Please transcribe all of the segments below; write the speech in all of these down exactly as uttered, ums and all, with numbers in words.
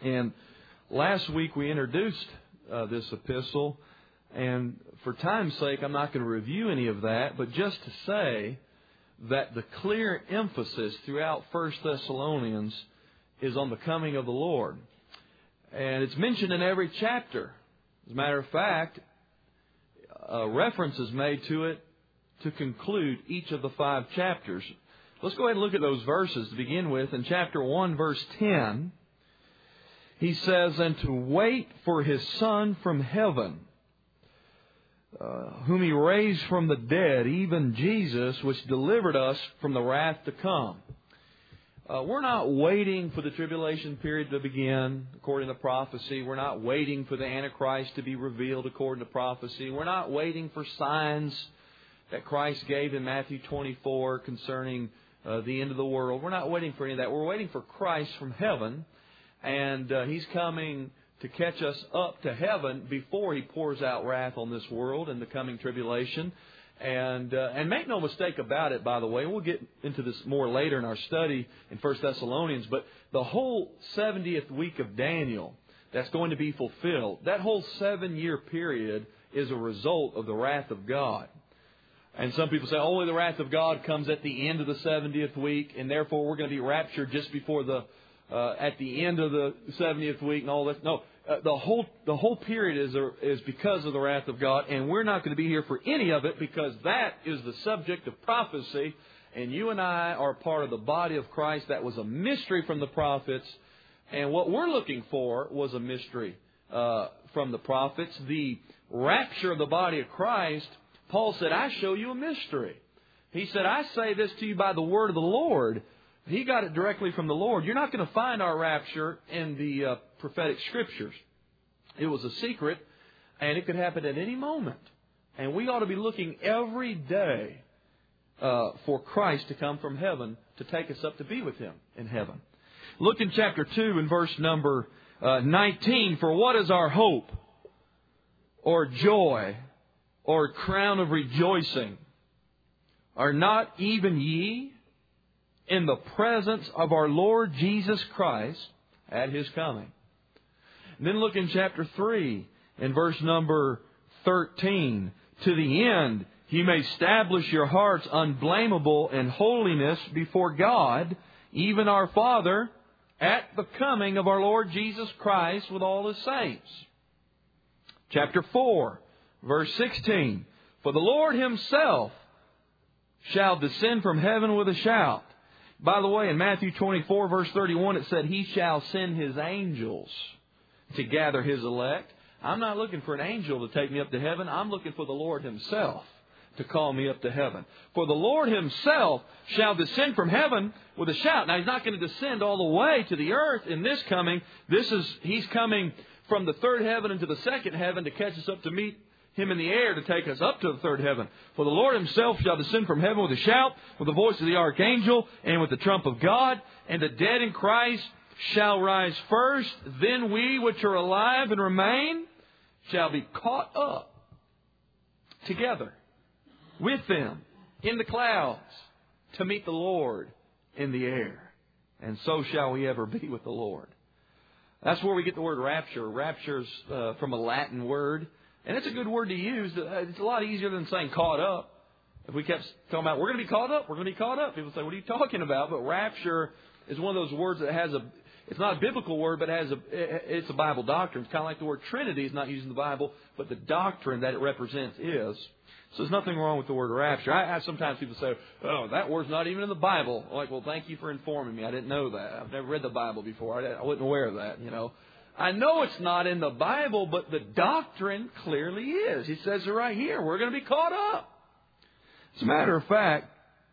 And last week we introduced uh, this epistle, and for time's sake I'm not going to review any of that, but just to say that the clear emphasis throughout First Thessalonians is on the coming of the Lord. And it's mentioned in every chapter. As a matter of fact, a reference is made to it to conclude each of the five chapters. Let's go ahead and look at those verses to begin with. In chapter one, verse ten, he says, "And to wait for His Son from heaven, uh, whom He raised from the dead, even Jesus, which delivered us from the wrath to come." Uh, we're not waiting for the tribulation period to begin, according to prophecy. We're not waiting for the Antichrist to be revealed, according to prophecy. We're not waiting for signs that Christ gave in Matthew twenty-four concerning uh, the end of the world. We're not waiting for any of that. We're waiting for Christ from heaven, and uh, He's coming to catch us up to heaven before He pours out wrath on this world in the coming tribulation. And uh, and make no mistake about it, by the way, we'll get into this more later in our study in First Thessalonians, but the whole seventieth week of Daniel that's going to be fulfilled, that whole seven-year period is a result of the wrath of God. And some people say, only the wrath of God comes at the end of the seventieth week, and therefore we're going to be raptured just before the, uh, at the end of the seventieth week and all that. No. Uh, the whole the whole period is a, is because of the wrath of God, and we're not going to be here for any of it because that is the subject of prophecy, and you and I are part of the body of Christ. That was a mystery from the prophets, and what we're looking for was a mystery uh, from the prophets. The rapture of the body of Christ, Paul said, "I show you a mystery." He said, "I say this to you by the word of the Lord." He got it directly from the Lord. You're not going to find our rapture in the uh, prophetic scriptures. It was a secret, and it could happen at any moment. And we ought to be looking every day uh, for Christ to come from heaven to take us up to be with Him in heaven. Look in chapter two in verse number uh, nineteen. "For what is our hope, or joy, or crown of rejoicing? Are not even ye in the presence of our Lord Jesus Christ at His coming?" And then look in chapter three, in verse number thirteen. "To the end He may establish your hearts unblameable in holiness before God, even our Father, at the coming of our Lord Jesus Christ with all His saints." Chapter four, verse sixteen. "For the Lord Himself shall descend from heaven with a shout." By the way, in Matthew twenty-four, verse thirty-one, it said, "He shall send His angels to gather His elect." I'm not looking for an angel to take me up to heaven. I'm looking for the Lord Himself to call me up to heaven. "For the Lord Himself shall descend from heaven with a shout." Now, He's not going to descend all the way to the earth in this coming. This is He's coming from the third heaven into the second heaven to catch us up to meet Him in the air, to take us up to the third heaven. "For the Lord Himself shall descend from heaven with a shout, with the voice of the archangel, and with the trump of God. And the dead in Christ shall rise first. Then we which are alive and remain shall be caught up together with them in the clouds to meet the Lord in the air. And so shall we ever be with the Lord." That's where we get the word rapture. Rapture is uh, from a Latin word. And it's a good word to use. It's a lot easier than saying caught up. If we kept talking about, we're going to be caught up, we're going to be caught up. People say, what are you talking about? But rapture is one of those words that has a, it's not a biblical word, but it has a, it's a Bible doctrine. It's kind of like the word Trinity is not used in the Bible, but the doctrine that it represents is. So there's nothing wrong with the word rapture. I, I sometimes people say, oh, that word's not even in the Bible. I'm like, well, thank you for informing me. I didn't know that. I've never read the Bible before. I, I wasn't aware of that, you know. I know it's not in the Bible, but the doctrine clearly is. He says it right here. We're going to be caught up. As a matter of fact,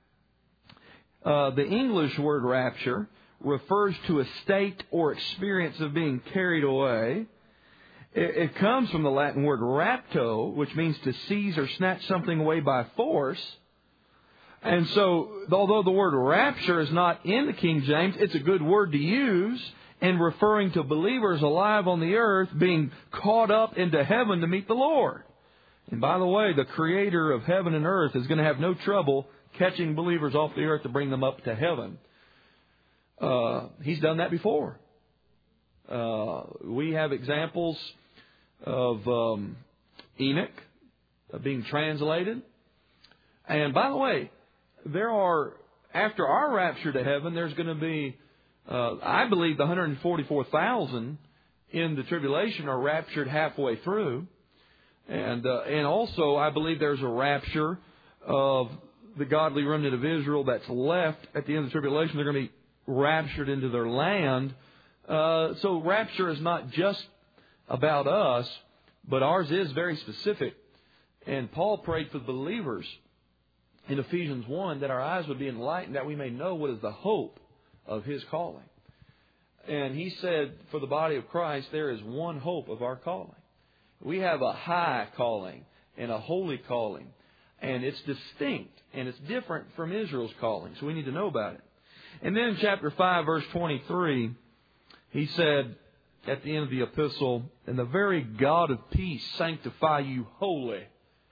uh, the English word rapture refers to a state or experience of being carried away. It, it comes from the Latin word rapto, which means to seize or snatch something away by force. And so, although the word rapture is not in the King James, it's a good word to use in referring to believers alive on the earth being caught up into heaven to meet the Lord. And by the way, the Creator of heaven and earth is going to have no trouble catching believers off the earth to bring them up to heaven. Uh, he's done that before. Uh, we have examples of um, Enoch uh, being translated. And by the way, there are, after our rapture to heaven, there's going to be, uh, I believe, the one hundred forty-four thousand in the tribulation are raptured halfway through. And uh, and also, I believe there's a rapture of the godly remnant of Israel that's left at the end of the tribulation. They're going to be raptured into their land. Uh, so rapture is not just about us, but ours is very specific. And Paul prayed for the believers in Ephesians one that our eyes would be enlightened, that we may know what is the hope of His calling. And he said, for the body of Christ, there is one hope of our calling. We have a high calling and a holy calling. And it's distinct and it's different from Israel's calling. So we need to know about it. And then in chapter five, verse twenty-three, he said at the end of the epistle, and the very God of peace sanctify you wholly.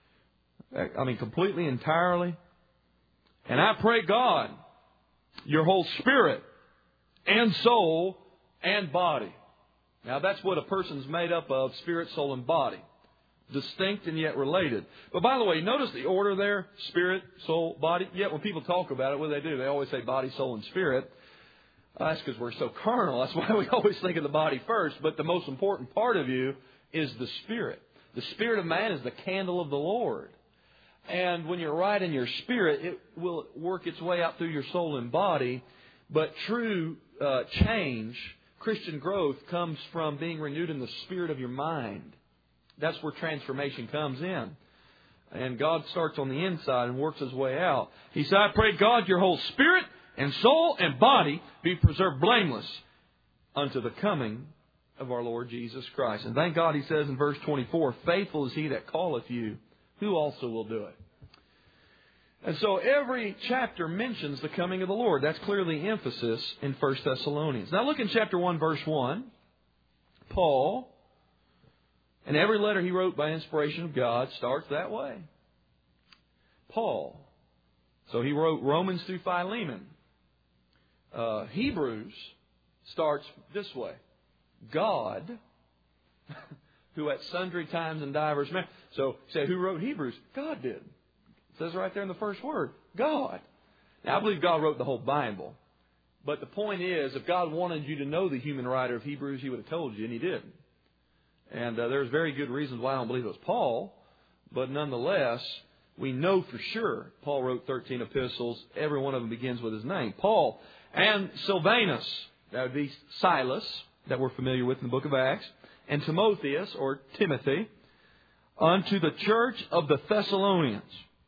I mean, completely, entirely. And I pray God, your whole spirit and soul and body. Now that's what a person's made up of, spirit, soul, and body. Distinct and yet related. But by the way, notice the order there, spirit, soul, body. Yet when people talk about it, what do they do? They always say body, soul, and spirit. Uh, that's because we're so carnal. That's why we always think of the body first. But the most important part of you is the spirit. The spirit of man is the candle of the Lord. And when you're right in your spirit, it will work its way out through your soul and body. But true uh, change, Christian growth, comes from being renewed in the spirit of your mind. That's where transformation comes in. And God starts on the inside and works His way out. He said, I pray God your whole spirit and soul and body be preserved blameless unto the coming of our Lord Jesus Christ. And thank God, He says in verse twenty-four, faithful is He that calleth you, who also will do it. And so every chapter mentions the coming of the Lord. That's clearly emphasis in First Thessalonians. Now look in chapter one, verse one. Paul, and every letter he wrote by inspiration of God starts that way. Paul. So he wrote Romans through Philemon. Uh, Hebrews starts this way. God, who at sundry times and divers men. So say, who wrote Hebrews? God did. It says right there in the first word, God. Now I believe God wrote the whole Bible. But the point is, if God wanted you to know the human writer of Hebrews, He would have told you, and He didn't. And uh, there's very good reasons why I don't believe it was Paul. But nonetheless, we know for sure Paul wrote thirteen epistles. Every one of them begins with his name. Paul and Silvanus, that would be Silas, that we're familiar with in the book of Acts, and Timotheus, or Timothy, unto the church of the Thessalonians,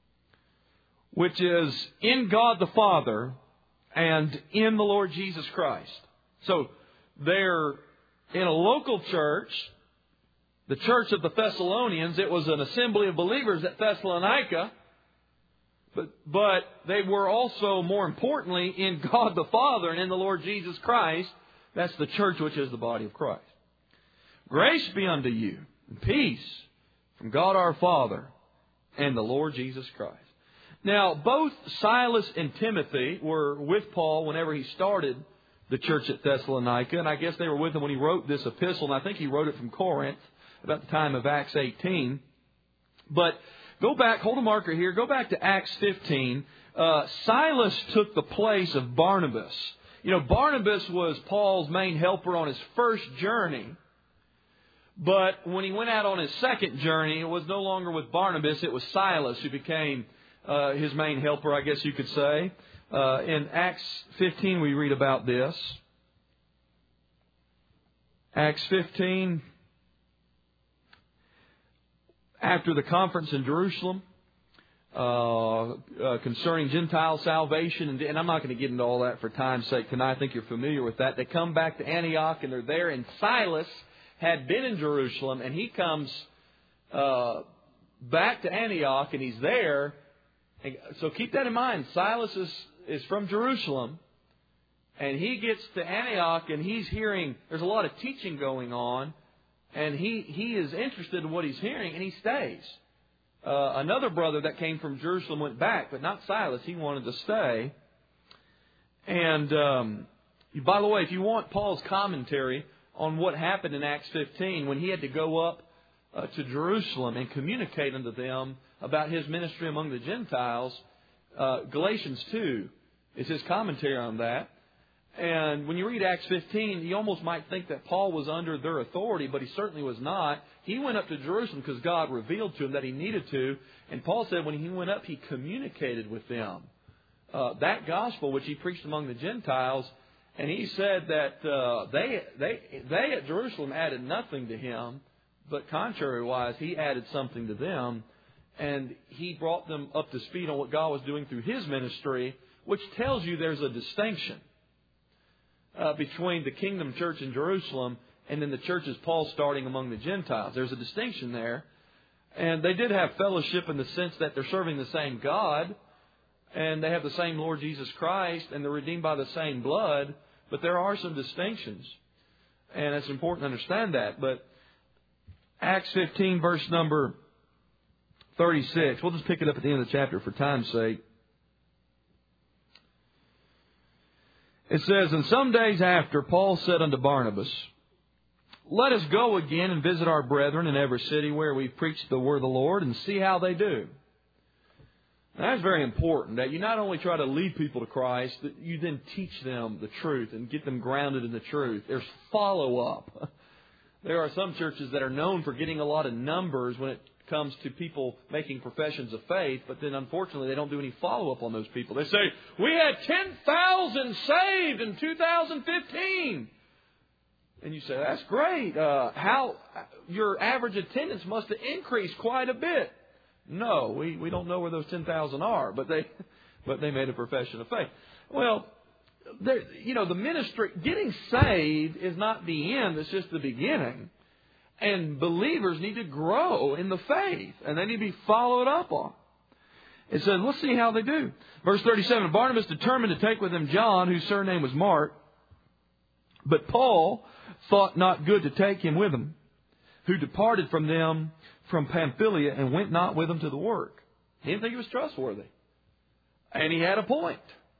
which is in God the Father and in the Lord Jesus Christ. So they're in a local church, the church of the Thessalonians. It was an assembly of believers at Thessalonica. But, but they were also, more importantly, in God the Father and in the Lord Jesus Christ. That's the church, which is the body of Christ. Grace be unto you, and peace from God our Father and the Lord Jesus Christ. Now, both Silas and Timothy were with Paul whenever he started the church at Thessalonica. And I guess they were with him when he wrote this epistle. And I think he wrote it from Corinth about the time of Acts eighteen. But go back, hold a marker here, go back to Acts fifteen. Uh, Silas took the place of Barnabas. You know, Barnabas was Paul's main helper on his first journey. But when he went out on his second journey, it was no longer with Barnabas. It was Silas who became uh, his main helper, I guess you could say. Uh, in Acts fifteen, we read about this. Acts fifteen, after the conference in Jerusalem, uh, uh, concerning Gentile salvation, and, and I'm not going to get into all that for time's sake tonight. I think you're familiar with that. They come back to Antioch, and they're there, and Silas had been in Jerusalem, and he comes uh, back to Antioch, and he's there. And so keep that in mind. Silas is, is from Jerusalem, and he gets to Antioch, and he's hearing, there's a lot of teaching going on, and he, he is interested in what he's hearing, and he stays. Uh, another brother that came from Jerusalem went back, but not Silas. He wanted to stay. And um, by the way, if you want Paul's commentary on what happened in Acts fifteen when he had to go up uh, to Jerusalem and communicate unto them about his ministry among the Gentiles. Uh, Galatians two is his commentary on that. And when you read Acts fifteen, you almost might think that Paul was under their authority, but he certainly was not. He went up to Jerusalem because God revealed to him that he needed to. And Paul said when he went up, he communicated with them uh, that gospel which he preached among the Gentiles. And he said that uh, they they they at Jerusalem added nothing to him, but contrary-wise, he added something to them. And he brought them up to speed on what God was doing through his ministry, which tells you there's a distinction uh, between the kingdom church in Jerusalem and then the churches Paul starting among the Gentiles. There's a distinction there. And they did have fellowship in the sense that they're serving the same God, and they have the same Lord Jesus Christ, and they're redeemed by the same blood. But there are some distinctions. And it's important to understand that. But Acts fifteen, verse number thirty-six. We'll just pick it up at the end of the chapter for time's sake. It says, "And some days after, Paul said unto Barnabas, Let us go again and visit our brethren in every city where we preach the word of the Lord, and see how they do." Now, that's very important, that you not only try to lead people to Christ, that you then teach them the truth and get them grounded in the truth. There's follow-up. There are some churches that are known for getting a lot of numbers when it comes to people making professions of faith, but then unfortunately they don't do any follow-up on those people. They say, "We had ten thousand saved in two thousand fifteen. And you say, "That's great. Uh, how your average attendance must have increased quite a bit." No, we, we don't know where those ten thousand are, but they but they made a profession of faith. Well, you know, the ministry, getting saved is not the end, it's just the beginning. And believers need to grow in the faith, and they need to be followed up on. It says, let's see how they do. Verse thirty-seven, "Barnabas determined to take with him John, whose surname was Mark. But Paul thought not good to take him with him, who departed from them from Pamphylia and went not with them to the work." He didn't think he was trustworthy. And he had a point.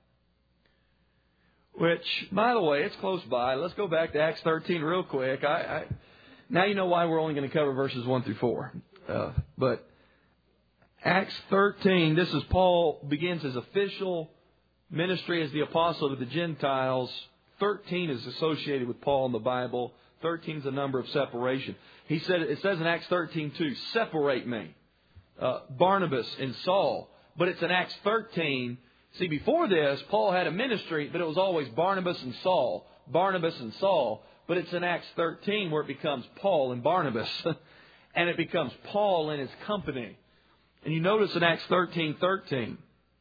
Which, by the way, it's close by. Let's go back to Acts thirteen real quick. I, I Now you know why we're only going to cover verses one through four. Uh, but Acts thirteen, this is Paul begins his official ministry as the apostle to the Gentiles. thirteen is associated with Paul in the Bible. thirteen is a number of separation. He said, it says in Acts thirteen two, "Separate me, uh, Barnabas and Saul." But it's in Acts thirteen. See, before this, Paul had a ministry, but it was always Barnabas and Saul, Barnabas and Saul. But it's in Acts thirteen where it becomes Paul and Barnabas. And it becomes Paul and his company. And you notice in Acts thirteen thirteen.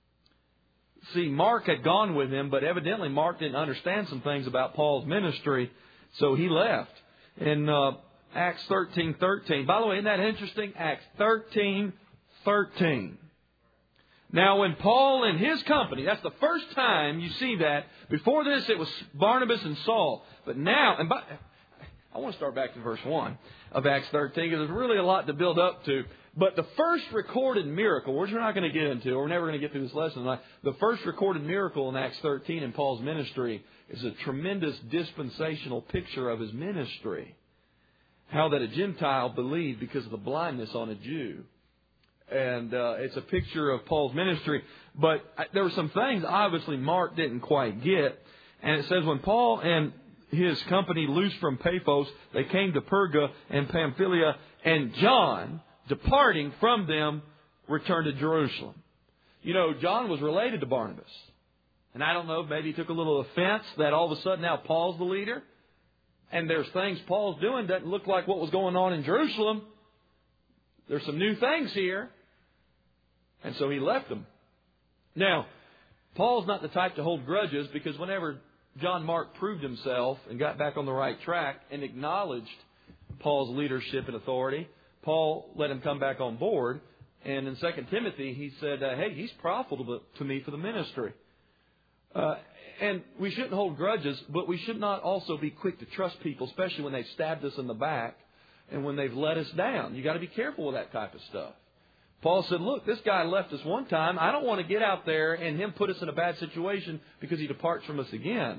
See, Mark had gone with him, but evidently Mark didn't understand some things about Paul's ministry, so he left. In uh, Acts thirteen thirteen. By the way, isn't that interesting? Acts thirteen thirteen. Now, when Paul and his company, that's the first time you see that. Before this, it was Barnabas and Saul. But now, and by, I want to start back to verse one of Acts thirteen, because there's really a lot to build up to. But the first recorded miracle, which we're not going to get into, or we're never going to get through this lesson tonight, the first recorded miracle in Acts thirteen in Paul's ministry is a tremendous dispensational picture of his ministry. How that a Gentile believed because of the blindness on a Jew. And uh, it's a picture of Paul's ministry. But there were some things, obviously, Mark didn't quite get. And it says, when Paul and his company loosed from Paphos, they came to Perga and Pamphylia, and John, departing from them, returned to Jerusalem. You know, John was related to Barnabas. And I don't know, maybe he took a little offense that all of a sudden now Paul's the leader. And there's things Paul's doing that doesn't look like what was going on in Jerusalem. There's some new things here. And so he left them. Now, Paul's not the type to hold grudges, because whenever John Mark proved himself and got back on the right track and acknowledged Paul's leadership and authority, Paul let him come back on board. And in Second Timothy, he said, uh, hey, he's profitable to me for the ministry. Uh, and we shouldn't hold grudges, but we should not also be quick to trust people, especially when they've stabbed us in the back and when they've let us down. You've got to be careful with that type of stuff. Paul said, look, this guy left us one time. I don't want to get out there and him put us in a bad situation because he departs from us again.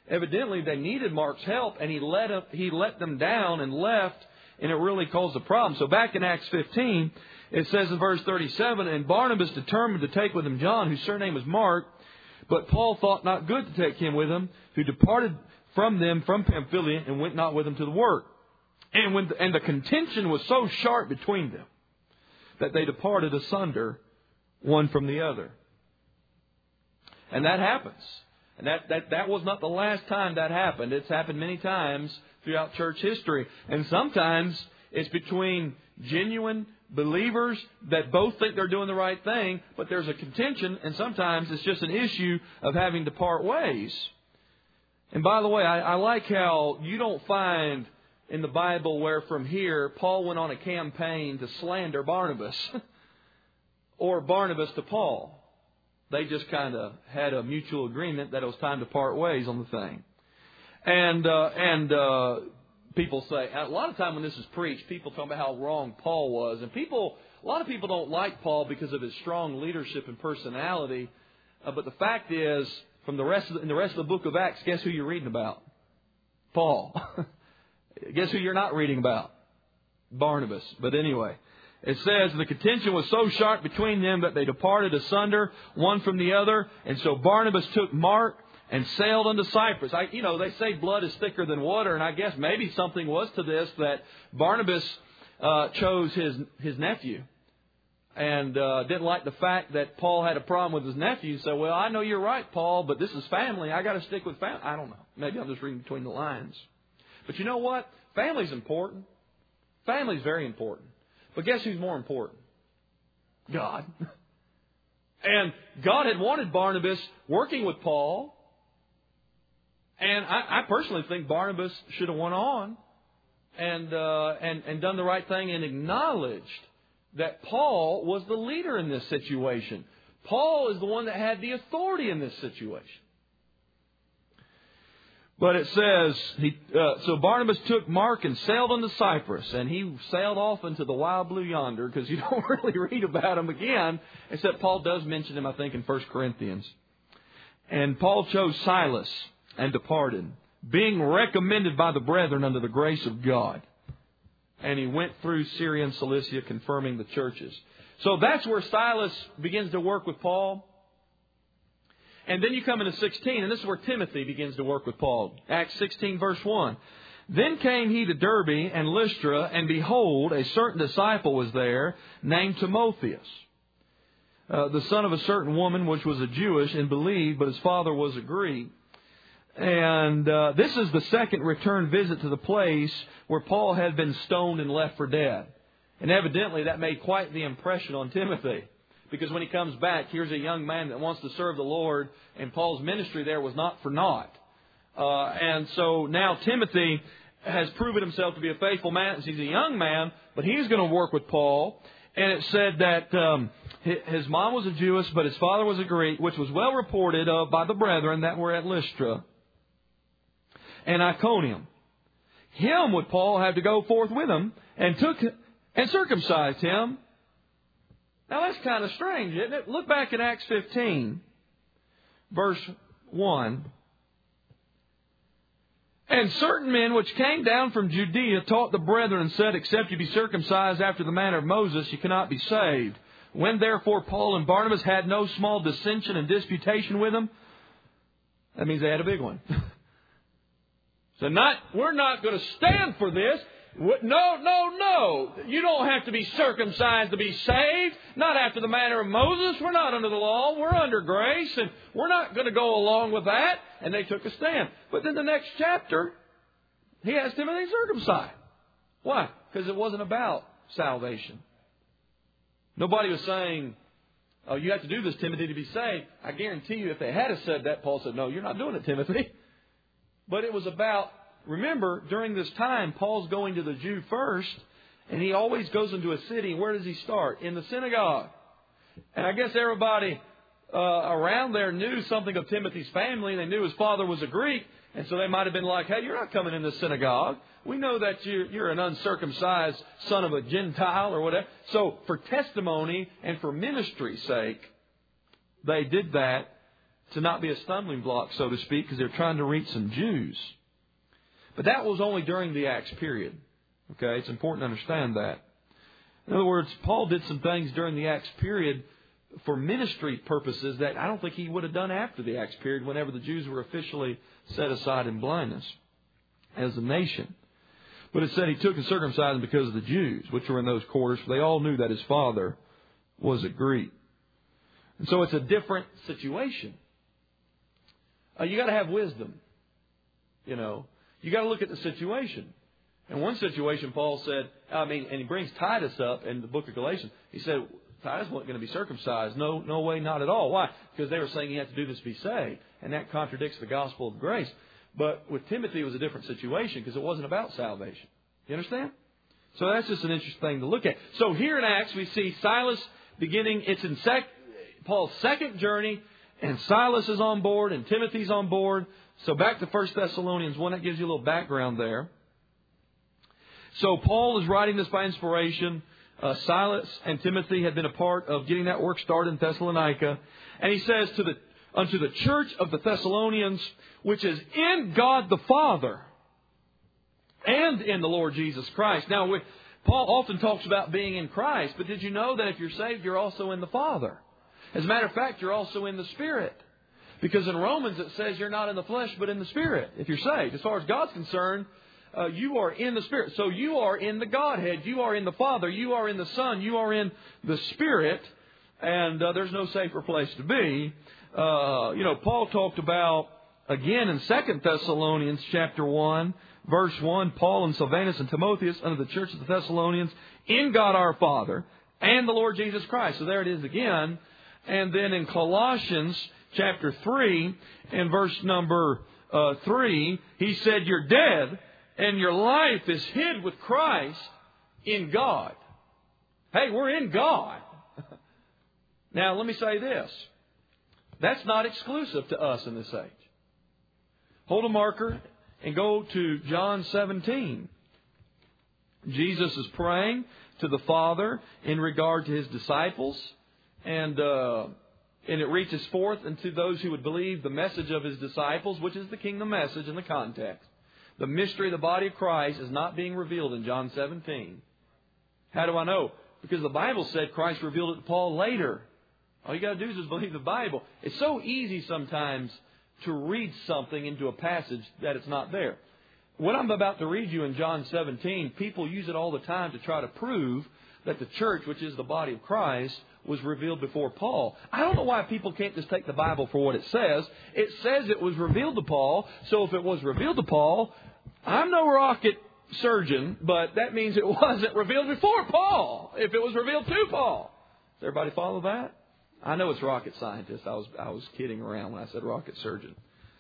evidently they needed Mark's help, and he let him, he let them down and left, and it really caused a problem. So back in Acts fifteen, it says in verse thirty-seven, and Barnabas determined to take with him John, whose surname was Mark, but Paul thought not good to take him with him, who departed from them from Pamphylia and went not with them to the work. And when the, and the contention was so sharp between them that they departed asunder one from the other. And that happens. And that, that, that was not the last time that happened. It's happened many times throughout church history. And sometimes it's between genuine believers that both think they're doing the right thing, but there's a contention, and sometimes it's just an issue of having to part ways. And by the way, I, I like how you don't find in the Bible where from here Paul went on a campaign to slander Barnabas or Barnabas to Paul. They just kind of had a mutual agreement that it was time to part ways on the thing. And uh, and uh, people say, a lot of time when this is preached, people talk about how wrong Paul was. And people, a lot of people don't like Paul because of his strong leadership and personality. Uh, but the fact is, from the rest of the, in the rest of the book of Acts, guess who you're reading about? Paul. Guess who you're not reading about? Barnabas. But anyway, it says, the contention was so sharp between them that they departed asunder, one from the other. And so Barnabas took Mark and sailed unto Cyprus. I, you know, they say blood is thicker than water, and I guess maybe something was to this, that Barnabas uh, chose his his nephew and uh, didn't like the fact that Paul had a problem with his nephew. So, well, I know you're right, Paul, but this is family. I got to stick with family. I don't know. Maybe I'm just reading between the lines. But you know what? Family's important. Family's very important. But guess who's more important? God. And God had wanted Barnabas working with Paul. And I, I personally think Barnabas should have went on and, uh, and and done the right thing and acknowledged that Paul was the leader in this situation. Paul is the one that had the authority in this situation. But it says, he, uh, so Barnabas took Mark and sailed unto Cyprus, and he sailed off into the wild blue yonder, because you don't really read about him again, except Paul does mention him, I think, in First Corinthians. And Paul chose Silas and departed, being recommended by the brethren unto the grace of God. And he went through Syria and Cilicia, confirming the churches. So that's where Silas begins to work with Paul. And then you come into sixteen, and this is where Timothy begins to work with Paul. Acts sixteen, verse one. Then came he to Derbe and Lystra, and behold, a certain disciple was there, named Timotheus, uh, the son of a certain woman, which was a Jewish, and believed, but his father was a Greek. And uh, this is the second return visit to the place where Paul had been stoned and left for dead. And evidently that made quite the impression on Timothy. Because when he comes back, here's a young man that wants to serve the Lord, and Paul's ministry there was not for naught. Uh, and so now Timothy has proven himself to be a faithful man. He's a young man, but he's going to work with Paul. And it said that um, his mom was a Jewess, but his father was a Greek, which was well reported of by the brethren that were at Lystra and Iconium. Him would Paul have to go forth with him, and took and circumcised him. Now that's kind of strange, isn't it? Look back in Acts fifteen, verse one. And certain men which came down from Judea taught the brethren and said, except you be circumcised after the manner of Moses, you cannot be saved. When therefore Paul and Barnabas had no small dissension and disputation with them, that means they had a big one. So not, we're not going to stand for this. No, no, no. You don't have to be circumcised to be saved. Not after the manner of Moses. We're not under the law. We're under grace. And we're not going to go along with that. And they took a stand. But then the next chapter, he has Timothy circumcised. Why? Because it wasn't about salvation. Nobody was saying, oh, you have to do this, Timothy, to be saved. I guarantee you if they had said that, Paul said, no, you're not doing it, Timothy. But it was about, remember, during this time, Paul's going to the Jew first, and he always goes into a city. Where does he start? In the synagogue. And I guess everybody uh, around there knew something of Timothy's family. They knew his father was a Greek, and so they might have been like, hey, you're not coming in the synagogue. We know that you're, you're an uncircumcised son of a Gentile or whatever. So for testimony and for ministry's sake, they did that to not be a stumbling block, so to speak, because they're trying to reach some Jews. But that was only during the Acts period. Okay, it's important to understand that. In other words, Paul did some things during the Acts period for ministry purposes that I don't think he would have done after the Acts period, whenever the Jews were officially set aside in blindness as a nation. But it said he took and circumcised them because of the Jews, which were in those quarters, for they all knew that his father was a Greek. And so it's a different situation. Uh, you got to have wisdom. You know, you got to look at the situation. In one situation, Paul said, I mean, and he brings Titus up in the book of Galatians. He said, Titus wasn't going to be circumcised. No, no way, not at all. Why? Because they were saying he had to do this to be saved. And that contradicts the gospel of grace. But with Timothy, it was a different situation because it wasn't about salvation. You understand? So that's just an interesting thing to look at. So here in Acts, we see Silas beginning, it's in sec, Paul's second journey, and Silas is on board, and Timothy's on board. So back to First Thessalonians one, that gives you a little background there. So Paul is writing this by inspiration. Uh, Silas and Timothy had been a part of getting that work started in Thessalonica. And he says, to the unto the church of the Thessalonians, which is in God the Father and in the Lord Jesus Christ. Now, we, Paul often talks about being in Christ, but did you know that if you're saved, you're also in the Father? As a matter of fact, you're also in the Spirit. Because in Romans it says you're not in the flesh, but in the Spirit, if you're saved. As far as God's concerned, uh, you are in the Spirit. So you are in the Godhead. You are in the Father. You are in the Son. You are in the Spirit. And uh, there's no safer place to be. Uh, you know, Paul talked about, again, in Second Thessalonians chapter one, verse one, Paul and Silvanus and Timotheus unto the church of the Thessalonians in God our Father and the Lord Jesus Christ. So there it is again. And then in Colossians chapter three and verse number uh, three, he said, you're dead and your life is hid with Christ in God. Hey, we're in God. Now, let me say this. That's not exclusive to us in this age. Hold a marker and go to John seventeen. Jesus is praying to the Father in regard to His disciples. And uh, and it reaches forth into those who would believe the message of His disciples, which is the kingdom message in the context. The mystery of the body of Christ is not being revealed in John seventeen. How do I know? Because the Bible said Christ revealed it to Paul later. All you got to do is just believe the Bible. It's so easy sometimes to read something into a passage that it's not there. What I'm about to read you in John seventeen, people use it all the time to try to prove that the church, which is the body of Christ, was revealed before Paul. I don't know why people can't just take the Bible for what it says. It says it was revealed to Paul. So if it was revealed to Paul, I'm no rocket surgeon, but that means it wasn't revealed before Paul. If it was revealed to Paul. Does everybody follow that? I know it's rocket scientist. I was I was kidding around when I said rocket surgeon.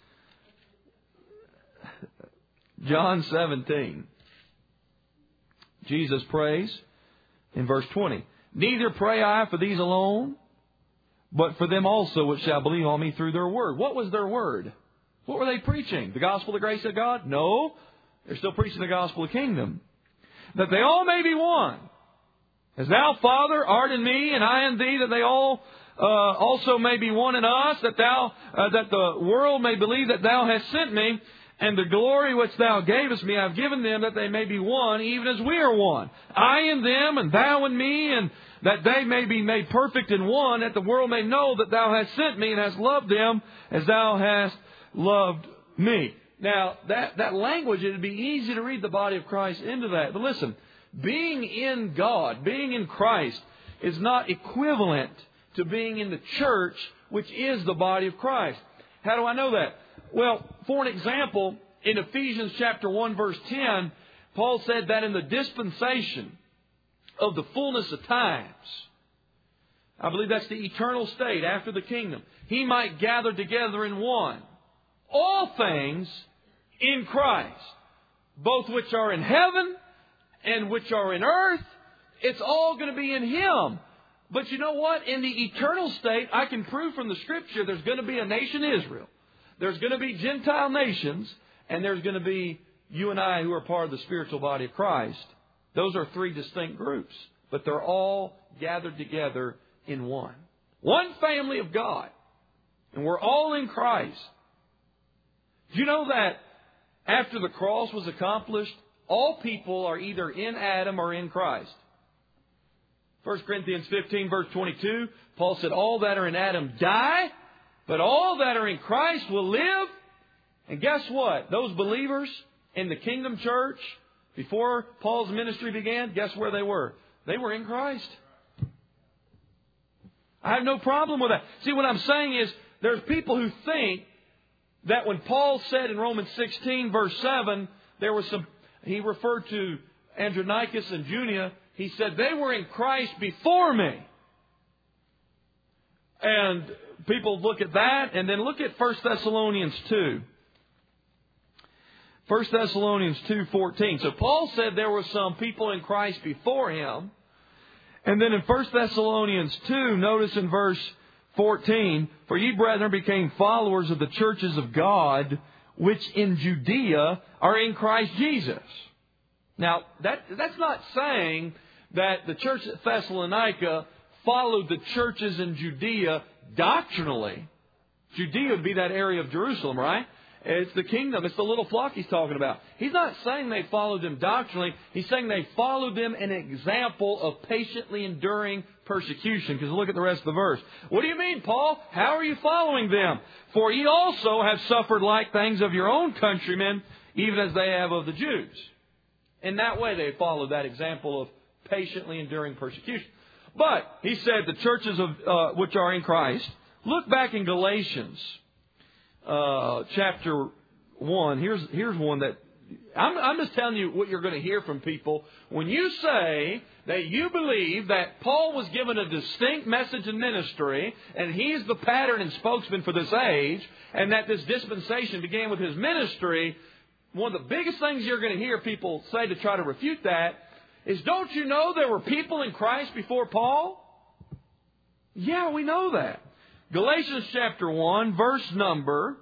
John seventeen. Jesus prays in verse twenty. Neither pray I for these alone, but for them also which shall believe on me through their word. What was their word? What were they preaching? The gospel of the grace of God? No. They're still preaching the gospel of the kingdom. That they all may be one. As thou, Father, art in me, and I in thee, that they all uh, also may be one in us, that thou, uh, that the world may believe that thou hast sent me, and the glory which thou gavest me I have given them, that they may be one, even as we are one. I in them, and thou in me, and that they may be made perfect in one, that the world may know that thou hast sent me, and hast loved them as thou hast loved me. Now, that, that language, it would be easy to read the body of Christ into that. But listen, being in God, being in Christ, is not equivalent to being in the church, which is the body of Christ. How do I know that? Well, for an example, in Ephesians chapter one, verse ten, Paul said that in the dispensation of the fullness of times, I believe that's the eternal state after the kingdom, He might gather together in one all things in Christ, both which are in heaven and which are in earth. It's all going to be in Him. But you know what? In the eternal state, I can prove from the Scripture there's going to be a nation Israel. There's going to be Gentile nations. And there's going to be you and I who are part of the spiritual body of Christ. Those are three distinct groups. But they're all gathered together in one. One family of God. And we're all in Christ. Do you know that after the cross was accomplished, all people are either in Adam or in Christ? First Corinthians fifteen, verse twenty-two, Paul said, all that are in Adam die, but all that are in Christ will live. And guess what? Those believers in the Kingdom Church, before Paul's ministry began, guess where they were? They were in Christ. I have no problem with that. See, what I'm saying is, there's people who think that when Paul said in Romans sixteen, verse seven, there was some, he referred to Andronicus and Junia, he said, they were in Christ before me. And people look at that, and then look at First Thessalonians two. First Thessalonians two fourteen. So Paul said there were some people in Christ before him. And then in First Thessalonians two, notice in verse fourteen, for ye, brethren, became followers of the churches of God, which in Judea are in Christ Jesus. Now, that that's not saying that the church at Thessalonica followed the churches in Judea doctrinally. Judea would be that area of Jerusalem, right? It's the kingdom. It's the little flock he's talking about. He's not saying they followed them doctrinally. He's saying they followed them an example of patiently enduring persecution. Because look at the rest of the verse. What do you mean, Paul? How are you following them? For ye also have suffered like things of your own countrymen, even as they have of the Jews. In that way, they followed that example of patiently enduring persecution. But, he said, the churches of uh, which are in Christ. Look back in Galatians uh, chapter one. Here's here's one that I'm, I'm just telling you what you're going to hear from people. When you say that you believe that Paul was given a distinct message and ministry, and he's the pattern and spokesman for this age, and that this dispensation began with his ministry, one of the biggest things you're going to hear people say to try to refute that is, don't you know there were people in Christ before Paul? Yeah, we know that. Galatians chapter one, verse number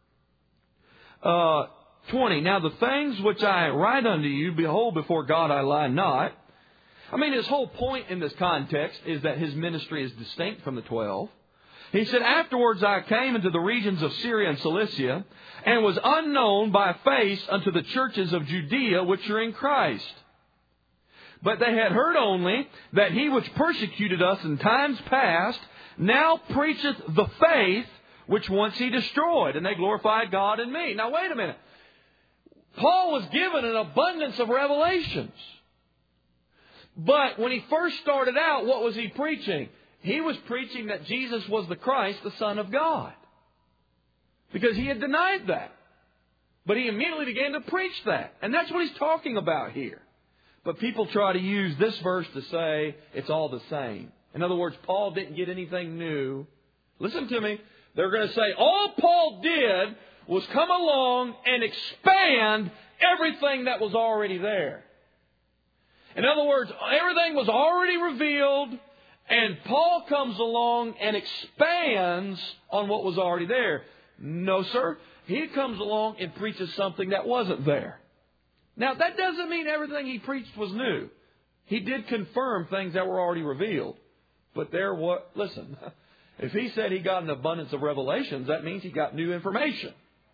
uh, twenty. Now the things which I write unto you, behold, before God I lie not. I mean, his whole point in this context is that his ministry is distinct from the twelve. He said, afterwards I came into the regions of Syria and Cilicia, and was unknown by face unto the churches of Judea which are in Christ. But they had heard only that he which persecuted us in times past now preacheth the faith which once he destroyed, and they glorified God in me. Now wait a minute. Paul was given an abundance of revelations. But when he first started out, what was he preaching? He was preaching that Jesus was the Christ, the Son of God. Because he had denied that. But he immediately began to preach that. And that's what he's talking about here. But people try to use this verse to say it's all the same. In other words, Paul didn't get anything new. Listen to me. They're going to say all Paul did was come along and expand everything that was already there. In other words, everything was already revealed, and Paul comes along and expands on what was already there. No, sir. He comes along and preaches something that wasn't there. Now, that doesn't mean everything he preached was new. He did confirm things that were already revealed. But there was, listen, if he said he got an abundance of revelations, that means he got new information.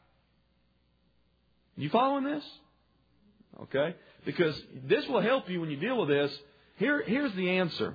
You following this? Okay? Because this will help you when you deal with this. Here, here's the answer.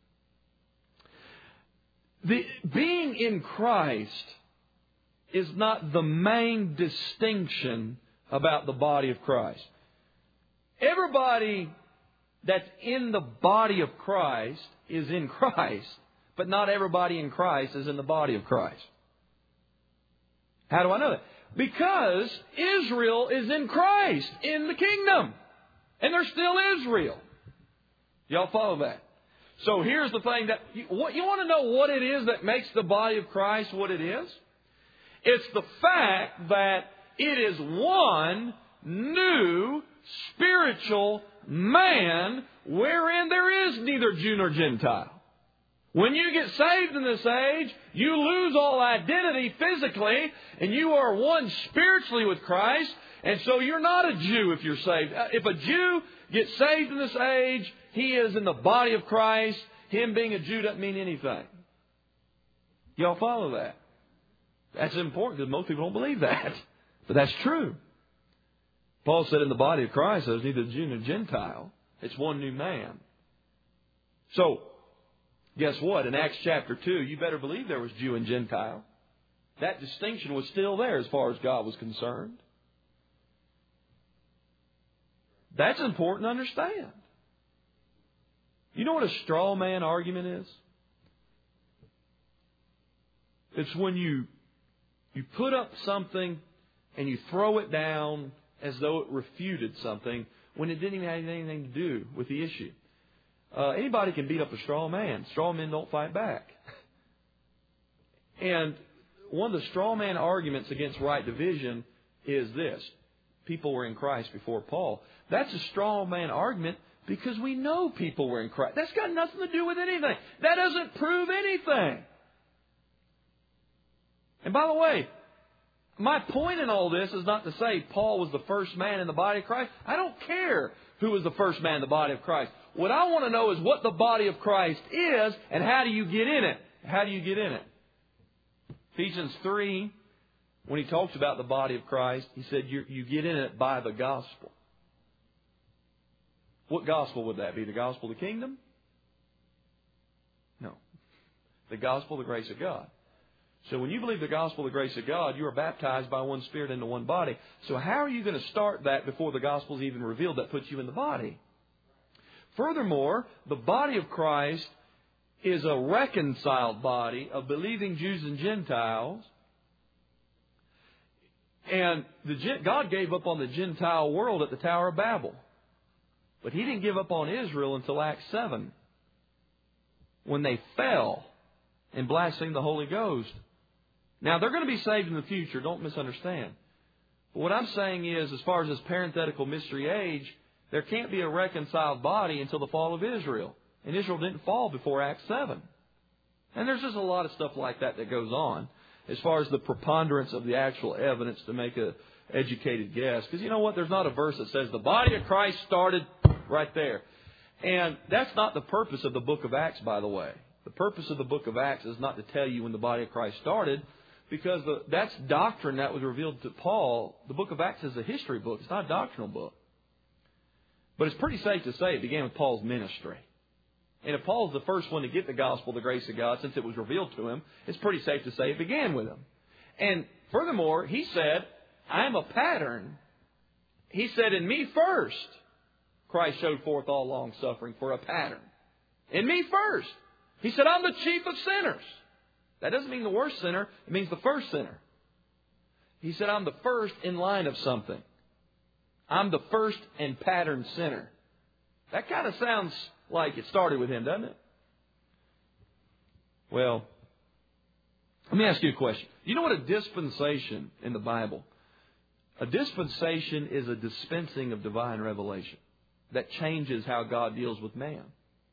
The, being in Christ is not the main distinction about the body of Christ. Everybody that's in the body of Christ is in Christ, but not everybody in Christ is in the body of Christ. How do I know that? Because Israel is in Christ, in the kingdom. And they're still Israel. Y'all follow that? So here's the thing that you, what, you want to know what it is that makes the body of Christ what it is? It's the fact that it is one new spiritual man wherein there is neither Jew nor Gentile. When you get saved in this age, you lose all identity physically, and you are one spiritually with Christ, and so you're not a Jew if you're saved. If a Jew gets saved in this age, he is in the body of Christ. Him being a Jew doesn't mean anything. Y'all follow that? That's important because most people don't believe that. But that's true. Paul said in the body of Christ, there's neither Jew nor Gentile. It's one new man. So, guess what? In Acts chapter two, you better believe there was Jew and Gentile. That distinction was still there as far as God was concerned. That's important to understand. You know what a straw man argument is? It's when you you put up something and you throw it down as though it refuted something when it didn't even have anything to do with the issue. Uh, anybody can beat up a straw man. Straw men don't fight back. And one of the straw man arguments against right division is this. People were in Christ before Paul. That's a straw man argument because we know people were in Christ. That's got nothing to do with anything. That doesn't prove anything. And by the way, my point in all this is not to say Paul was the first man in the body of Christ. I don't care who was the first man in the body of Christ. What I want to know is what the body of Christ is and how do you get in it? How do you get in it? Ephesians three, when he talks about the body of Christ, he said you, you get in it by the gospel. What gospel would that be? The gospel of the kingdom? No. The gospel of the grace of God. So when you believe the gospel of the grace of God, you are baptized by one Spirit into one body. So how are you going to start that before the gospel is even revealed that puts you in the body? Furthermore, the body of Christ is a reconciled body of believing Jews and Gentiles. And the, God gave up on the Gentile world at the Tower of Babel. But He didn't give up on Israel until Acts seven, when they fell and blasphemed the Holy Ghost. Now, they're going to be saved in the future. Don't misunderstand. But what I'm saying is, as far as this parenthetical mystery age, there can't be a reconciled body until the fall of Israel. And Israel didn't fall before Acts seven. And there's just a lot of stuff like that that goes on as far as the preponderance of the actual evidence to make an educated guess. Because you know what? There's not a verse that says the body of Christ started right there. And that's not the purpose of the book of Acts, by the way. The purpose of the book of Acts is not to tell you when the body of Christ started, because the, that's doctrine that was revealed to Paul. The book of Acts is a history book. It's not a doctrinal book. But it's pretty safe to say it began with Paul's ministry. And if Paul's the first one to get the gospel, the grace of God, since it was revealed to him, it's pretty safe to say it began with him. And furthermore, he said, I am a pattern. He said, in me first, Christ showed forth all long suffering for a pattern. In me first. He said, I'm the chief of sinners. That doesn't mean the worst sinner. It means the first sinner. He said, I'm the first in line of something. I'm the first and pattern sinner. That kind of sounds like it started with him, doesn't it? Well, let me ask you a question. You know what a dispensation in the Bible? A dispensation is a dispensing of divine revelation that changes how God deals with man.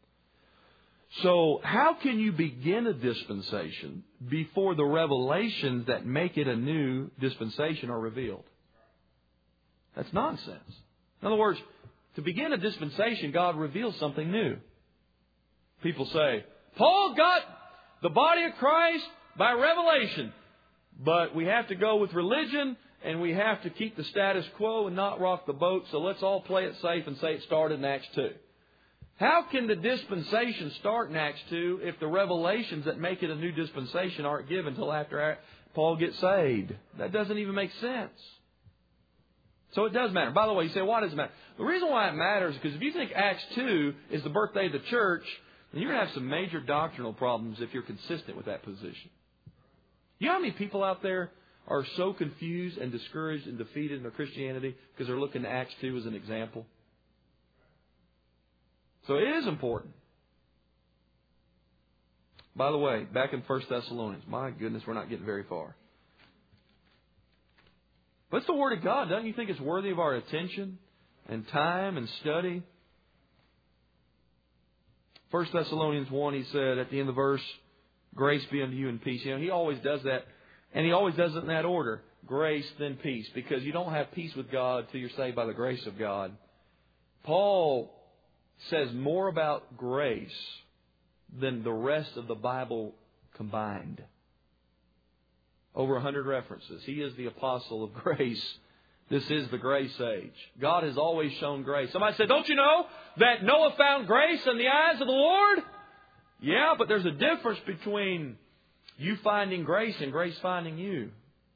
So how can you begin a dispensation before the revelations that make it a new dispensation are revealed? That's nonsense. In other words, to begin a dispensation, God reveals something new. People say, Paul got the body of Christ by revelation, but we have to go with religion and we have to keep the status quo and not rock the boat, so let's all play it safe and say it started in Acts two. How can the dispensation start in Acts two if the revelations that make it a new dispensation aren't given until after Paul gets saved? That doesn't even make sense. So it does matter. By the way, you say, why does it matter? The reason why it matters is because if you think Acts two is the birthday of the church, then you're going to have some major doctrinal problems if you're consistent with that position. You know how many people out there are so confused and discouraged and defeated in their Christianity because they're looking to Acts two as an example? So it is important. By the way, back in First Thessalonians, my goodness, we're not getting very far. But it's the Word of God. Don't you think it's worthy of our attention and time and study? First Thessalonians one, he said at the end of the verse, grace be unto you and peace. You know, he always does that. And he always does it in that order. Grace, then peace. Because you don't have peace with God till you're saved by the grace of God. Paul says more about grace than the rest of the Bible combined. Over a hundred references. He is the apostle of grace. This is the grace age. God has always shown grace. Somebody said, don't you know that Noah found grace in the eyes of the Lord? Yeah, but there's a difference between you finding grace and grace finding you.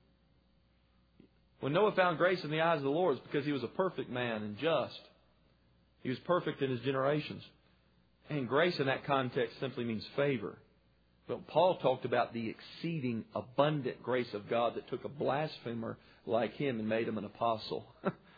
When Noah found grace in the eyes of the Lord, it's because he was a perfect man and just. He was perfect in his generations. And grace in that context simply means favor. But Paul talked about the exceeding abundant grace of God that took a blasphemer like him and made him an apostle.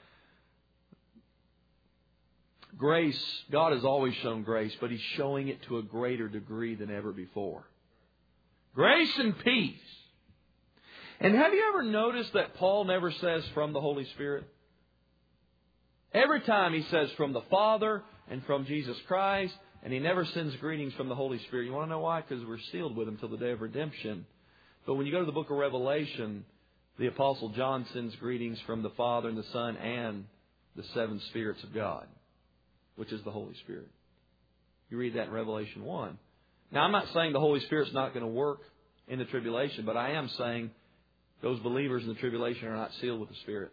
Grace, God has always shown grace, but He's showing it to a greater degree than ever before. Grace and peace. And have you ever noticed that Paul never says from the Holy Spirit? Every time he says from the Father and from Jesus Christ, and he never sends greetings from the Holy Spirit. You want to know why? Because we're sealed with Him till the day of redemption. But when you go to the book of Revelation, the Apostle John sends greetings from the Father and the Son and the seven spirits of God, which is the Holy Spirit. You read that in Revelation one. Now, I'm not saying the Holy Spirit's not going to work in the tribulation, but I am saying those believers in the tribulation are not sealed with the Spirit.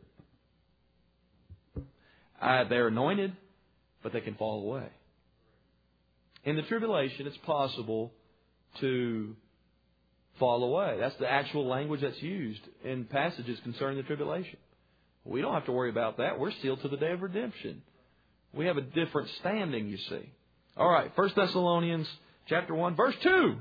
Uh, they're anointed, but they can fall away. In the tribulation, it's possible to fall away. That's the actual language that's used in passages concerning the tribulation. We don't have to worry about that. We're sealed to the day of redemption. We have a different standing, you see. All right, First Thessalonians chapter one, verse two.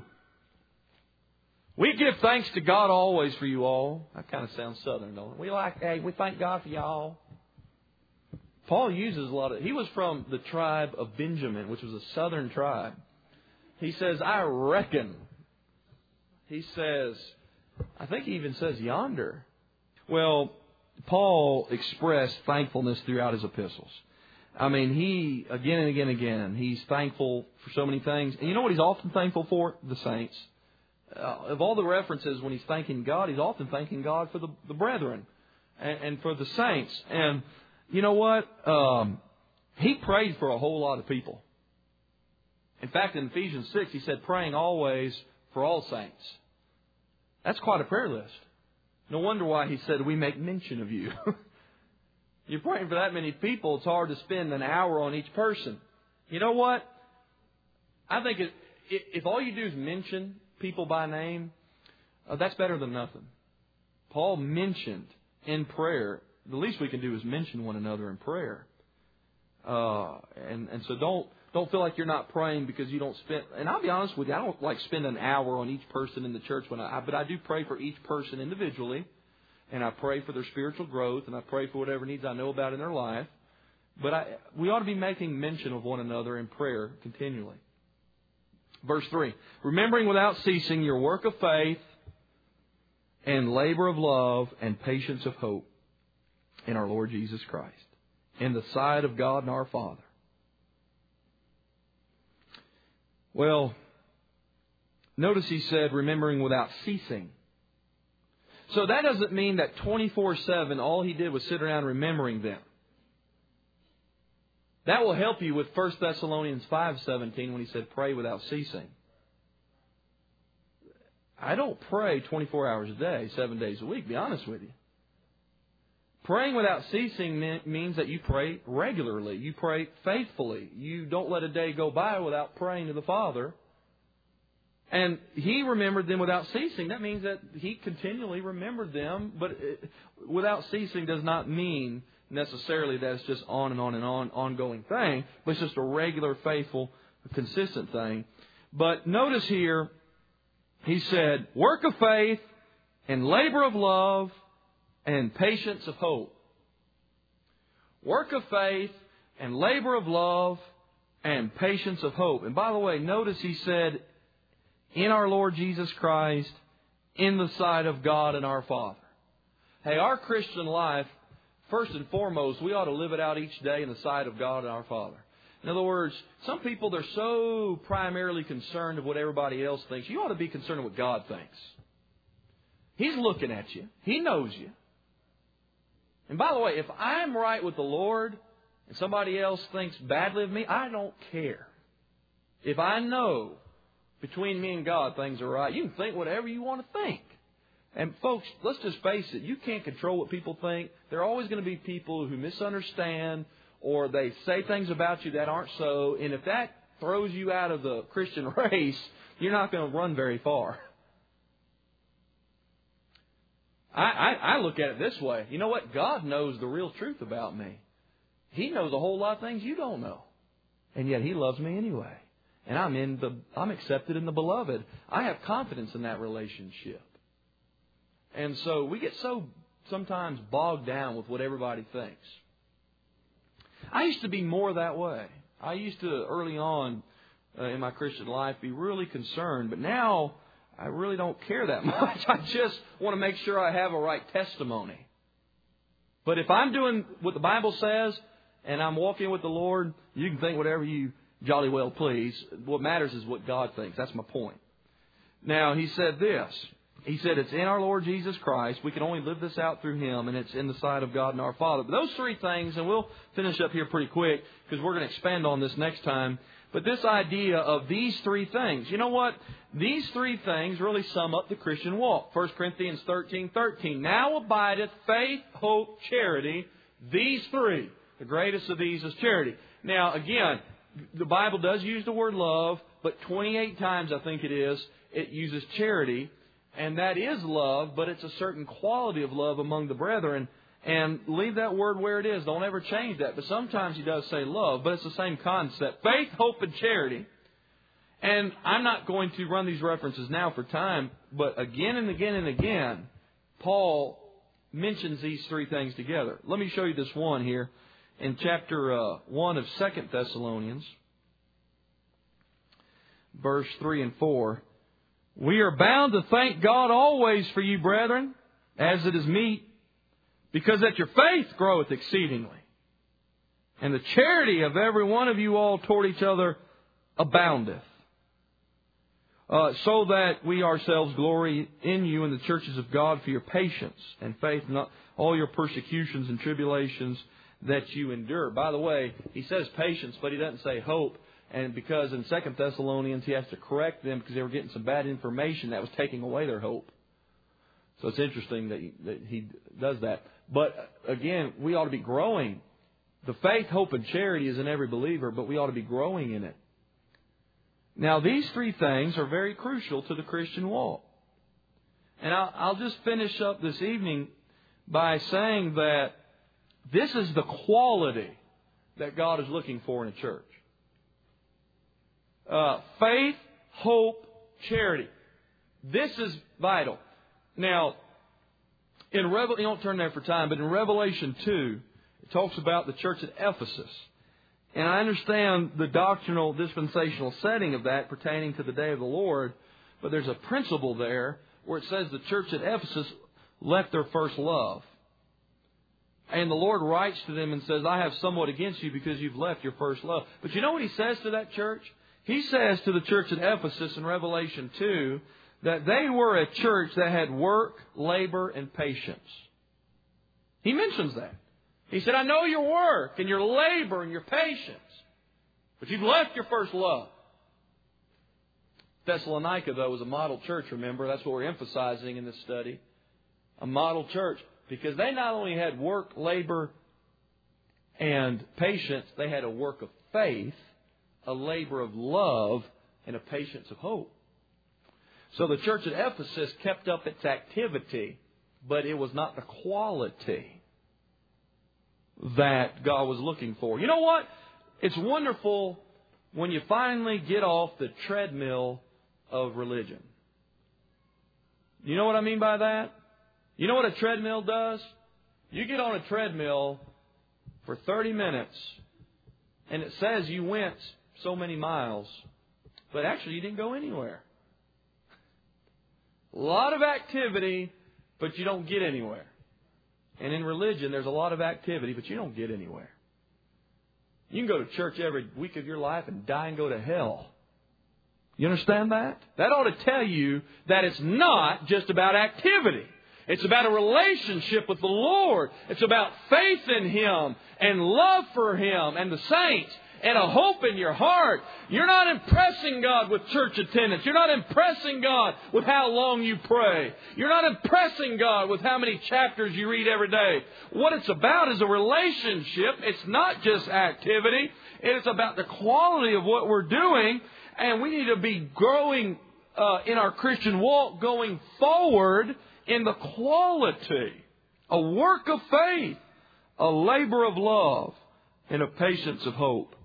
We give thanks to God always for you all. That kind of sounds southern, don't it? We like, hey, we thank God for y'all. Paul uses a lot of... He was from the tribe of Benjamin, which was a southern tribe. He says, I reckon. He says, I think he even says yonder. Well, Paul expressed thankfulness throughout his epistles. I mean, he, again and again and again, he's thankful for so many things. And you know what he's often thankful for? The saints. Uh, of all the references when he's thanking God, he's often thanking God for the, the brethren and, and for the saints. And you know what? Um, he prayed for a whole lot of people. In fact, in Ephesians six, he said, praying always for all saints. That's quite a prayer list. No wonder why he said, we make mention of you. You're praying for that many people, it's hard to spend an hour on each person. You know what? I think it, if all you do is mention people by name, uh, that's better than nothing. Paul mentioned in prayer, the least we can do is mention one another in prayer. Uh, and, and so don't don't feel like you're not praying because you don't spend... And I'll be honest with you, I don't like spend an hour on each person in the church, when I, but I do pray for each person individually. And I pray for their spiritual growth, and I pray for whatever needs I know about in their life. But I, we ought to be making mention of one another in prayer continually. Verse three, remembering without ceasing your work of faith and labor of love and patience of hope in our Lord Jesus Christ, in the sight of God and our Father. Well, notice he said, remembering without ceasing. So that doesn't mean that twenty-four seven, all he did was sit around remembering them. That will help you with First Thessalonians five seventeen when he said, pray without ceasing. I don't pray twenty-four hours a day, seven days a week, to be honest with you. Praying without ceasing means that you pray regularly. You pray faithfully. You don't let a day go by without praying to the Father. And he remembered them without ceasing. That means that he continually remembered them. But without ceasing does not mean necessarily that it's just on and on and on, ongoing thing. But it's just a regular, faithful, consistent thing. But notice here, he said, work of faith and labor of love and patience of hope. Work of faith and labor of love and patience of hope. And by the way, notice he said, in our Lord Jesus Christ, in the sight of God and our Father. Hey, our Christian life, first and foremost, we ought to live it out each day in the sight of God and our Father. In other words, some people, they're so primarily concerned of what everybody else thinks. You ought to be concerned with what God thinks. He's looking at you. He knows you. And by the way, if I'm right with the Lord and somebody else thinks badly of me, I don't care. If I know between me and God things are right, you can think whatever you want to think. And folks, let's just face it. You can't control what people think. There are always going to be people who misunderstand or they say things about you that aren't so. And if that throws you out of the Christian race, you're not going to run very far. I, I, I look at it this way. You know what? God knows the real truth about me. He knows a whole lot of things you don't know. And yet He loves me anyway. And I'm in the I'm accepted in the Beloved. I have confidence in that relationship. And so we get so sometimes bogged down with what everybody thinks. I used to be more that way. I used to, early on uh, in my Christian life, be really concerned. But now I really don't care that much. I just want to make sure I have a right testimony. But if I'm doing what the Bible says and I'm walking with the Lord, you can think whatever you jolly well please. What matters is what God thinks. That's my point. Now, He said this. He said it's in our Lord Jesus Christ. We can only live this out through Him, and it's in the sight of God and our Father. But those three things, and we'll finish up here pretty quick because we're going to expand on this next time. But this idea of these three things, you know what? These three things really sum up the Christian walk. First Corinthians thirteen thirteen. Now abideth faith, hope, charity. These three. The greatest of these is charity. Now, again, the Bible does use the word love, but twenty-eight times, I think it is, it uses charity. And that is love, but it's a certain quality of love among the brethren. And leave that word where it is. Don't ever change that. But sometimes He does say love, but it's the same concept. Faith, hope, and charity. And I'm not going to run these references now for time, but again and again and again, Paul mentions these three things together. Let me show you this one here in chapter uh, one of Second Thessalonians, verse three and four. We are bound to thank God always for you, brethren, as it is meet, because that your faith groweth exceedingly, and the charity of every one of you all toward each other aboundeth, uh, so that we ourselves glory in you in the churches of God for your patience and faith, not all your persecutions and tribulations that you endure. By the way, he says patience, but he doesn't say hope. And because in Second Thessalonians he has to correct them because they were getting some bad information that was taking away their hope. So it's interesting that he, that he does that. But again, we ought to be growing. The faith, hope, and charity is in every believer, but we ought to be growing in it. Now, these three things are very crucial to the Christian walk. And I'll, I'll just finish up this evening by saying that this is the quality that God is looking for in a church. Uh, faith, hope, charity. This is vital. Now, in Revel, you don't turn there for time, but in Revelation two, it talks about the church at Ephesus. And I understand the doctrinal, dispensational setting of that pertaining to the day of the Lord, but there's a principle there where it says the church at Ephesus left their first love. And the Lord writes to them and says, I have somewhat against you because you've left your first love. But you know what He says to that church? He says to the church at Ephesus in Revelation two that they were a church that had work, labor, and patience. He mentions that. He said, I know your work and your labor and your patience, but you've left your first love. Thessalonica, though, was a model church, remember? That's what we're emphasizing in this study. A model church. Because they not only had work, labor, and patience, they had a work of faith, a labor of love, and a patience of hope. So the church at Ephesus kept up its activity, but it was not the quality that God was looking for. You know what? It's wonderful when you finally get off the treadmill of religion. You know what I mean by that? You know what a treadmill does? You get on a treadmill for thirty minutes, and it says you went so many miles, but actually you didn't go anywhere. A lot of activity, but you don't get anywhere. And in religion, there's a lot of activity, but you don't get anywhere. You can go to church every week of your life and die and go to hell. You understand that? That ought to tell you that it's not just about activity. It's about a relationship with the Lord. It's about faith in Him and love for Him and the saints. and a hope in your heart. You're not impressing God with church attendance. You're not impressing God with how long you pray. You're not impressing God with how many chapters you read every day. What it's about is a relationship. It's not just activity. It's about the quality of what we're doing. And we need to be growing uh, in our Christian walk, going forward in the quality. A work of faith, a labor of love, and a patience of hope.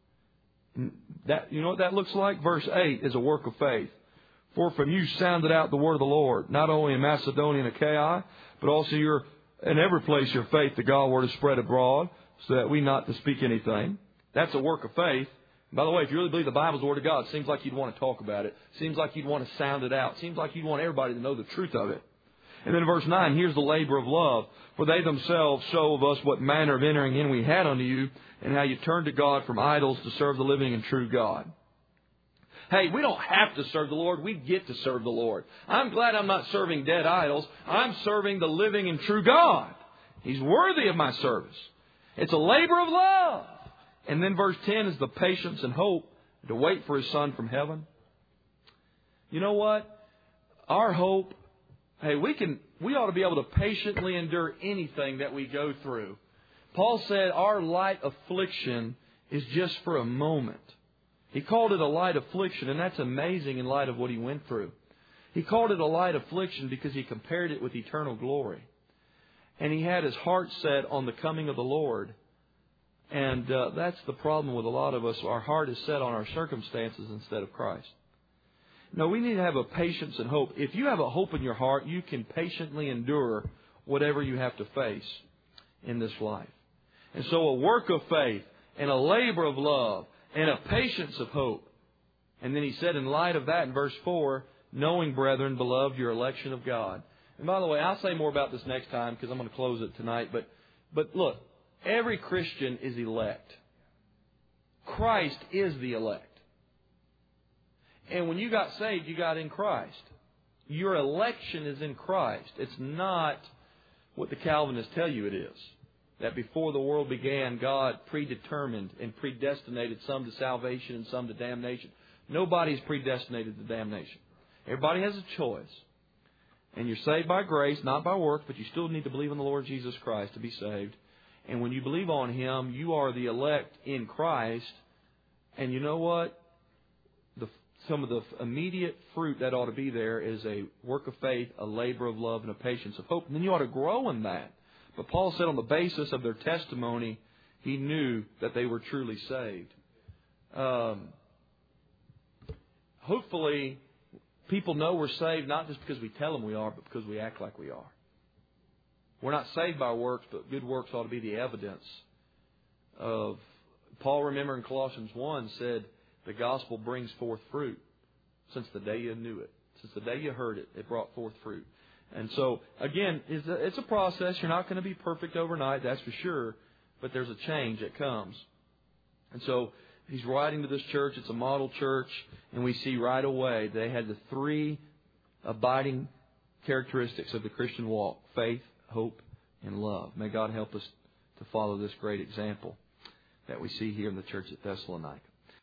That, you know what that looks like? Verse eight is a work of faith. For from you sounded out the word of the Lord, not only in Macedonia and Achaia, but also your, in every place your faith to God word is spread abroad, so that we not to speak anything. That's a work of faith. By the way, if you really believe the Bible's the Word of God, it seems like you'd want to talk about it. It seems like you'd want to sound it out. It seems like you'd want everybody to know the truth of it. And then verse nine, here's the labor of love. For they themselves show of us what manner of entering in we had unto you, and how you turned to God from idols to serve the living and true God. Hey, we don't have to serve the Lord. We get to serve the Lord. I'm glad I'm not serving dead idols. I'm serving the living and true God. He's worthy of my service. It's a labor of love. And then verse ten is the patience and hope to wait for His Son from heaven. You know what? Our hope, hey, we can, we ought to be able to patiently endure anything that we go through. Paul said our light affliction is just for a moment. He called it a light affliction, and that's amazing in light of what he went through. He called it a light affliction because he compared it with eternal glory. And he had his heart set on the coming of the Lord. And uh, that's the problem with a lot of us. Our heart is set on our circumstances instead of Christ. No, we need to have a patience and hope. If you have a hope in your heart, you can patiently endure whatever you have to face in this life. And so a work of faith and a labor of love and a patience of hope. And then he said in light of that in verse four, knowing, brethren, beloved, your election of God. And by the way, I'll say more about this next time because I'm going to close it tonight. But, but look, every Christian is elect. Christ is the elect. And when you got saved, you got in Christ. Your election is in Christ. It's not what the Calvinists tell you it is. That before the world began, God predetermined and predestinated some to salvation and some to damnation. Nobody's predestinated to damnation. Everybody has a choice. And you're saved by grace, not by works, but you still need to believe in the Lord Jesus Christ to be saved. And when you believe on Him, you are the elect in Christ. And you know what? The, some of the immediate fruit that ought to be there is a work of faith, a labor of love, and a patience of hope. And then you ought to grow in that. But Paul said on the basis of their testimony, he knew that they were truly saved. Um, hopefully, people know we're saved not just because we tell them we are, but because we act like we are. We're not saved by works, but good works ought to be the evidence of... Paul, remember in Colossians one, said the gospel brings forth fruit since the day you knew it. Since the day you heard it, it brought forth fruit. And so, again, it's a process. You're not going to be perfect overnight, that's for sure. But there's a change that comes. And so, he's writing to this church. It's a model church. And we see right away they had the three abiding characteristics of the Christian walk. Faith, hope, and love. May God help us to follow this great example that we see here in the church at Thessalonica.